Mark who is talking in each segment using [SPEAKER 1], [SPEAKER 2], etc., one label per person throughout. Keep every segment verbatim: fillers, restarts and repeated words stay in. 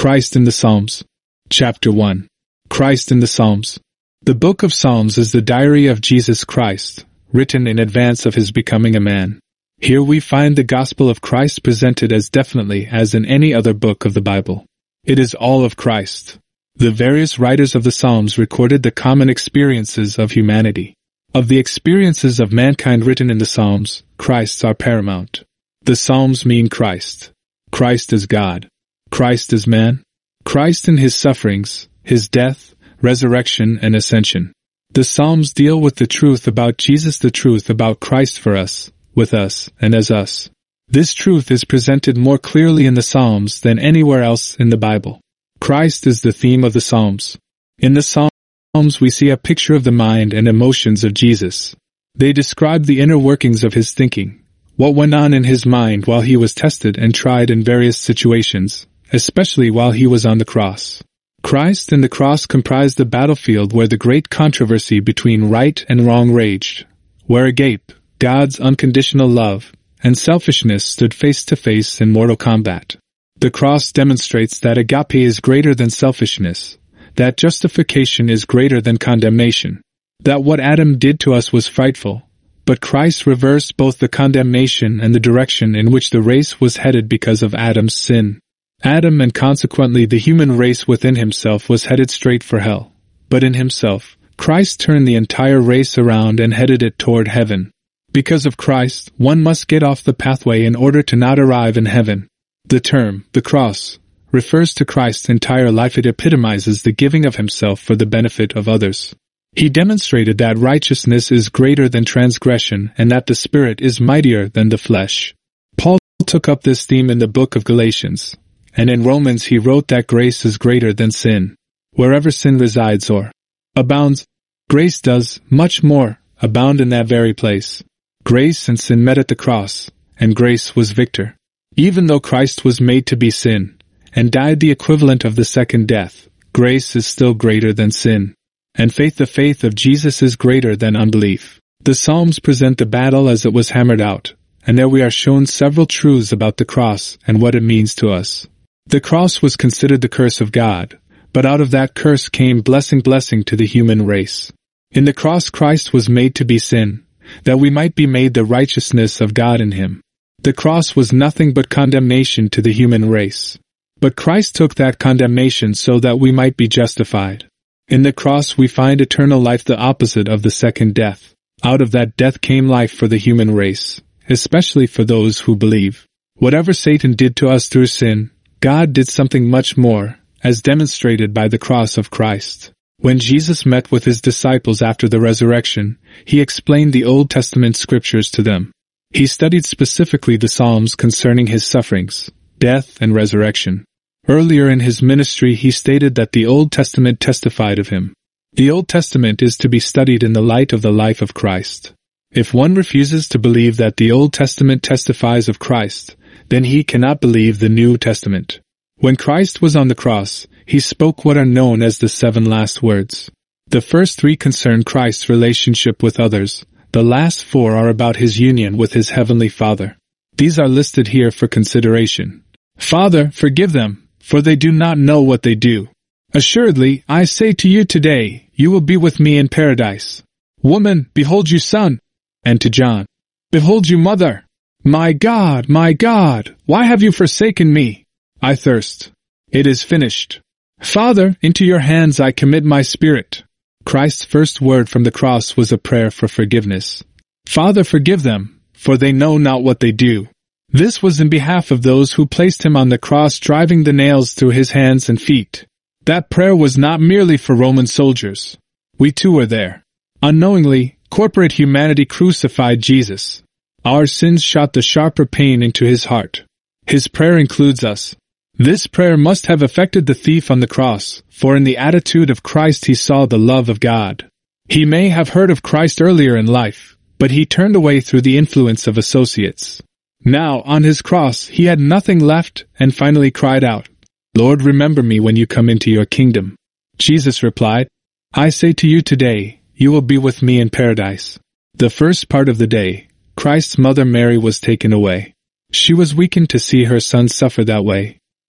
[SPEAKER 1] Christ in the Psalms. Chapter one. Christ in the Psalms. The Book of Psalms is the diary of Jesus Christ, written in advance of his becoming a man. Here we find the gospel of Christ presented as definitely as in any other book of the Bible. It is all of Christ. The various writers of the Psalms recorded the common experiences of humanity. Of the experiences of mankind written in the Psalms, Christ's are paramount. The Psalms mean Christ. Christ is God. Christ is man. Christ in his sufferings, his death, resurrection, and ascension. The Psalms deal with the truth about Jesus, the truth about Christ for us, with us, and as us. This truth is presented more clearly in the Psalms than anywhere else in the Bible. Christ is the theme of the Psalms. In the Psalms we see a picture of the mind and emotions of Jesus. They describe the inner workings of his thinking, what went on in his mind while he was tested and tried in various situations, especially while he was on the cross. Christ and the cross comprised the battlefield where the great controversy between right and wrong raged, where agape, God's unconditional love, and selfishness stood face to face in mortal combat. The cross demonstrates that agape is greater than selfishness, that justification is greater than condemnation, that what Adam did to us was frightful, but Christ reversed both the condemnation and the direction in which the race was headed because of Adam's sin. Adam and consequently the human race within himself was headed straight for hell, but in himself, Christ turned the entire race around and headed it toward heaven. Because of Christ, one must get off the pathway in order to not arrive in heaven. The term, the cross, refers to Christ's entire life. It epitomizes the giving of himself for the benefit of others. He demonstrated that righteousness is greater than transgression and that the Spirit is mightier than the flesh. Paul took up this theme in the book of Galatians, and in Romans he wrote that grace is greater than sin. Wherever sin resides or abounds, grace does, much more, abound in that very place. Grace and sin met at the cross, and grace was victor. Even though Christ was made to be sin, and died the equivalent of the second death, grace is still greater than sin. And faith, the faith of Jesus, is greater than unbelief. The Psalms present the battle as it was hammered out, and there we are shown several truths about the cross and what it means to us. The cross was considered the curse of God, but out of that curse came blessing, blessing to the human race. In the cross Christ was made to be sin, that we might be made the righteousness of God in him. The cross was nothing but condemnation to the human race. But Christ took that condemnation so that we might be justified. In the cross we find eternal life, the opposite of the second death. Out of that death came life for the human race, especially for those who believe. Whatever Satan did to us through sin, God did something much more, as demonstrated by the cross of Christ. When Jesus met with his disciples after the resurrection, he explained the Old Testament scriptures to them. He studied specifically the Psalms concerning his sufferings, death, and resurrection. Earlier in his ministry he stated that the Old Testament testified of him. The Old Testament is to be studied in the light of the life of Christ. If one refuses to believe that the Old Testament testifies of Christ, then he cannot believe the New Testament. When Christ was on the cross, he spoke what are known as the seven last words. The first three concern Christ's relationship with others. The last four are about his union with his heavenly Father. These are listed here for consideration. Father, forgive them, for they do not know what they do. Assuredly, I say to you today, you will be with me in paradise. Woman, behold your son. And to John, behold your mother. My God, my God, why have you forsaken me? I thirst. It is finished. Father, into your hands I commit my spirit. Christ's first word from the cross was a prayer for forgiveness. Father, forgive them, for they know not what they do. This was in behalf of those who placed him on the cross, driving the nails through his hands and feet. That prayer was not merely for Roman soldiers. We too were there. Unknowingly, corporate humanity crucified Jesus. Our sins shot the sharper pain into his heart. His prayer includes us. This prayer must have affected the thief on the cross, for in the attitude of Christ he saw the love of God. He may have heard of Christ earlier in life, but he turned away through the influence of associates. Now, on his cross, he had nothing left and finally cried out, Lord, remember me when you come into your kingdom. Jesus replied, I say to you today, you will be with me in paradise. The first part of the day, Christ's mother Mary was taken away. She was weakened to see her son suffer that way.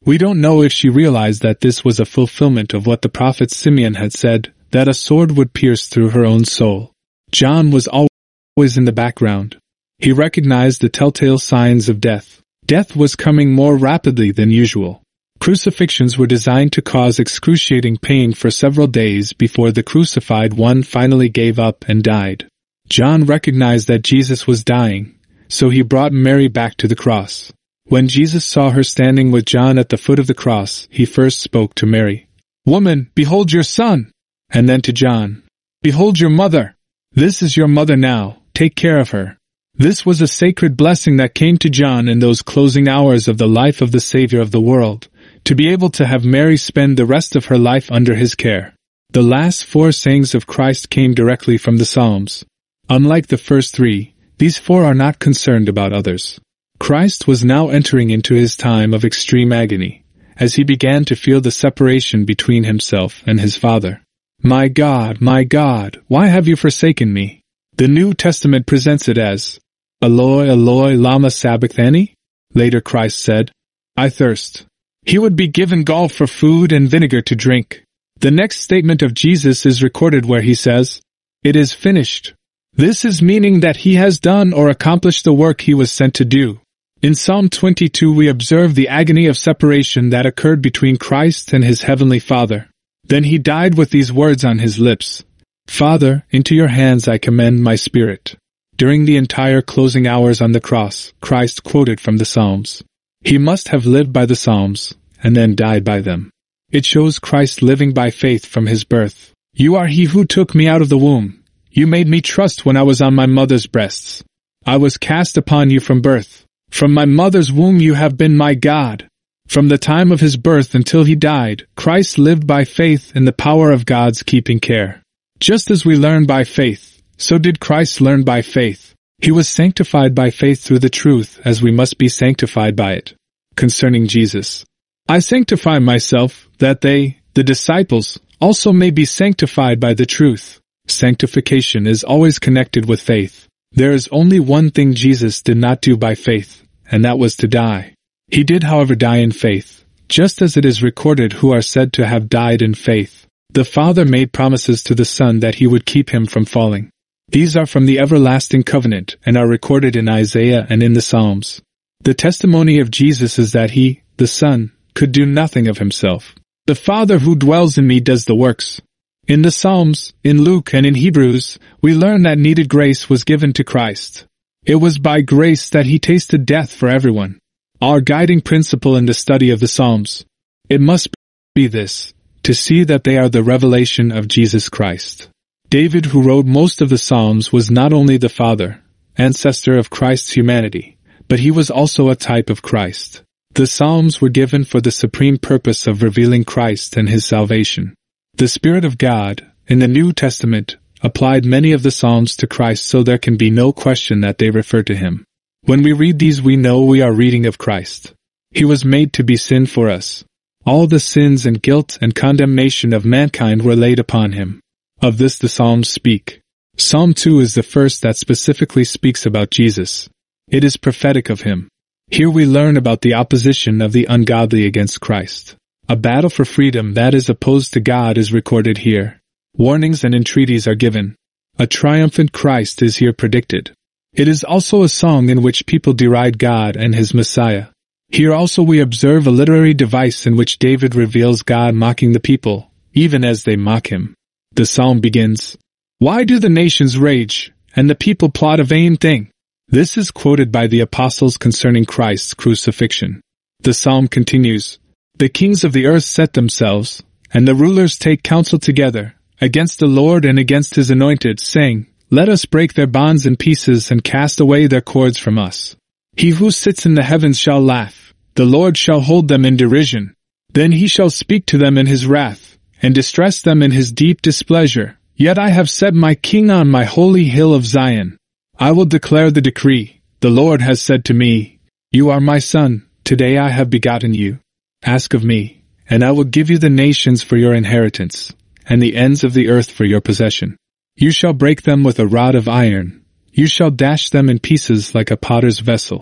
[SPEAKER 1] We don't know if she realized that this was a fulfillment of what the prophet Simeon had said, that a sword would pierce through her own soul. John was always in the background. He recognized the telltale signs of death. Death was coming more rapidly than usual. Crucifixions were designed to cause excruciating pain for several days before the crucified one finally gave up and died. John recognized that Jesus was dying, so he brought Mary back to the cross. When Jesus saw her standing with John at the foot of the cross, he first spoke to Mary. "Woman, behold your son!" And then to John, "Behold your mother! This is your mother now, take care of her." This was a sacred blessing that came to John in those closing hours of the life of the Savior of the world, to be able to have Mary spend the rest of her life under his care. The last four sayings of Christ came directly from the Psalms. Unlike the first three, these four are not concerned about others. Christ was now entering into his time of extreme agony, as he began to feel the separation between himself and his Father. "My God, my God, why have you forsaken me?" The New Testament presents it as, "Eloi, Eloi, lama sabachthani?" Later Christ said, "I thirst." He would be given gall for food and vinegar to drink. The next statement of Jesus is recorded where he says, "It is finished." This is meaning that he has done or accomplished the work he was sent to do. In Psalm twenty-two we observe the agony of separation that occurred between Christ and his heavenly Father. Then he died with these words on his lips, "Father, into your hands I commend my spirit." During the entire closing hours on the cross, Christ quoted from the Psalms. He must have lived by the Psalms, and then died by them. It shows Christ living by faith from his birth. "You are he who took me out of the womb. You made me trust when I was on my mother's breasts. I was cast upon you from birth. From my mother's womb you have been my God." From the time of his birth until he died, Christ lived by faith in the power of God's keeping care. Just as we learn by faith, so did Christ learn by faith. He was sanctified by faith through the truth, as we must be sanctified by it. Concerning Jesus, "I sanctify myself, that they, the disciples, also may be sanctified by the truth." Sanctification is always connected with faith. There is only one thing Jesus did not do by faith, and that was to die. He did, however, die in faith, just as it is recorded who are said to have died in faith. The Father made promises to the Son that he would keep him from falling. These are from the everlasting covenant and are recorded in Isaiah and in the Psalms. The testimony of Jesus is that he, the Son, could do nothing of himself. "The Father who dwells in me does the works." In the Psalms, in Luke and in Hebrews, we learn that needed grace was given to Christ. It was by grace that he tasted death for everyone. Our guiding principle in the study of the Psalms, it must be this, to see that they are the revelation of Jesus Christ. David, who wrote most of the Psalms, was not only the father, ancestor of Christ's humanity, but he was also a type of Christ. The Psalms were given for the supreme purpose of revealing Christ and his salvation. The Spirit of God, in the New Testament, applied many of the Psalms to Christ, so there can be no question that they refer to him. When we read these, we know we are reading of Christ. He was made to be sin for us. All the sins and guilt and condemnation of mankind were laid upon him. Of this the Psalms speak. Psalm two is the first that specifically speaks about Jesus. It is prophetic of him. Here we learn about the opposition of the ungodly against Christ. A battle for freedom that is opposed to God is recorded here. Warnings and entreaties are given. A triumphant Christ is here predicted. It is also a song in which people deride God and his Messiah. Here also we observe a literary device in which David reveals God mocking the people, even as they mock him. The psalm begins, "Why do the nations rage, and the people plot a vain thing?" This is quoted by the apostles concerning Christ's crucifixion. The psalm continues, "The kings of the earth set themselves, and the rulers take counsel together, against the Lord and against his anointed, saying, Let us break their bonds in pieces and cast away their cords from us. He who sits in the heavens shall laugh, the Lord shall hold them in derision. Then he shall speak to them in his wrath, and distress them in his deep displeasure. Yet I have set my king on my holy hill of Zion. I will declare the decree. The Lord has said to me, You are my son, today I have begotten you. Ask of me, and I will give you the nations for your inheritance, and the ends of the earth for your possession. You shall break them with a rod of iron. You shall dash them in pieces like a potter's vessel.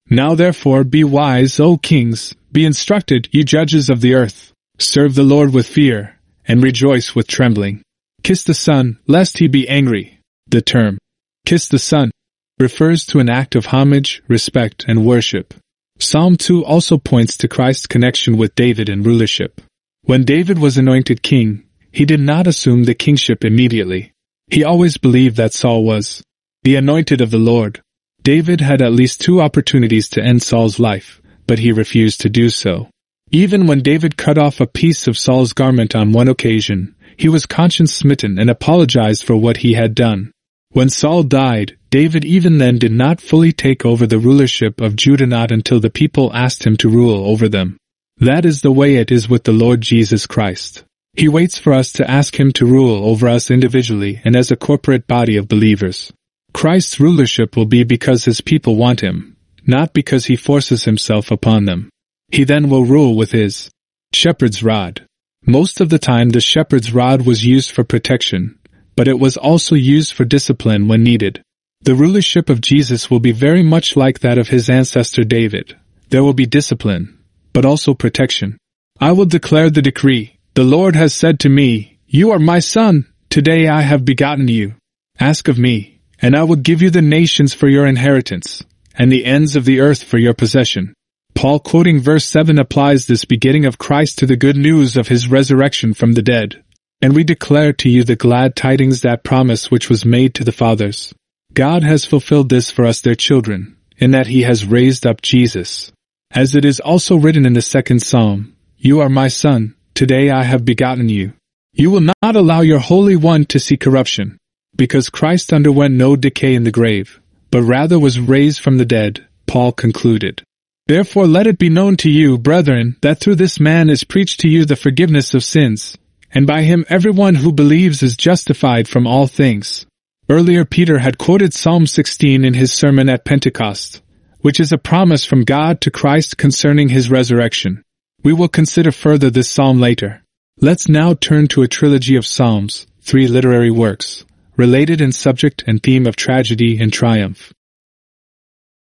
[SPEAKER 1] Now therefore be wise, O kings, be instructed, ye judges of the earth. Serve the Lord with fear, and rejoice with trembling. Kiss the Son, lest he be angry. The term, kiss the Son, refers to an act of homage, respect, and worship. Psalm two also points to Christ's connection with David and rulership. When David was anointed king, he did not assume the kingship immediately. He always believed that Saul was the anointed of the Lord. David had at least two opportunities to end Saul's life, but he refused to do so. Even when David cut off a piece of Saul's garment on one occasion, he was conscience-smitten and apologized for what he had done. When Saul died, David even then did not fully take over the rulership of Judah, not until the people asked him to rule over them. That is the way it is with the Lord Jesus Christ. He waits for us to ask him to rule over us individually and as a corporate body of believers. Christ's rulership will be because his people want him, not because he forces himself upon them. He then will rule with his shepherd's rod. Most of the time the shepherd's rod was used for protection, but it was also used for discipline when needed. The rulership of Jesus will be very much like that of his ancestor David. There will be discipline, but also protection. I will declare the decree. The Lord has said to me, You are my son, today I have begotten you. Ask of me, and I will give you the nations for your inheritance, and the ends of the earth for your possession. Paul, quoting verse seven, applies this begetting of Christ to the good news of his resurrection from the dead. And we declare to you the glad tidings, that promise which was made to the fathers. God has fulfilled this for us their children, in that he has raised up Jesus. As it is also written in the second psalm, You are my son, today I have begotten you. You will not allow your Holy One to see corruption, because Christ underwent no decay in the grave, but rather was raised from the dead, Paul concluded. Therefore let it be known to you, brethren, that through this man is preached to you the forgiveness of sins, and by him everyone who believes is justified from all things. Earlier Peter had quoted Psalm sixteen in his sermon at Pentecost, which is a promise from God to Christ concerning his resurrection. We will consider further this psalm later. Let's now turn to a trilogy of psalms, three literary works, related in subject and theme of tragedy and triumph.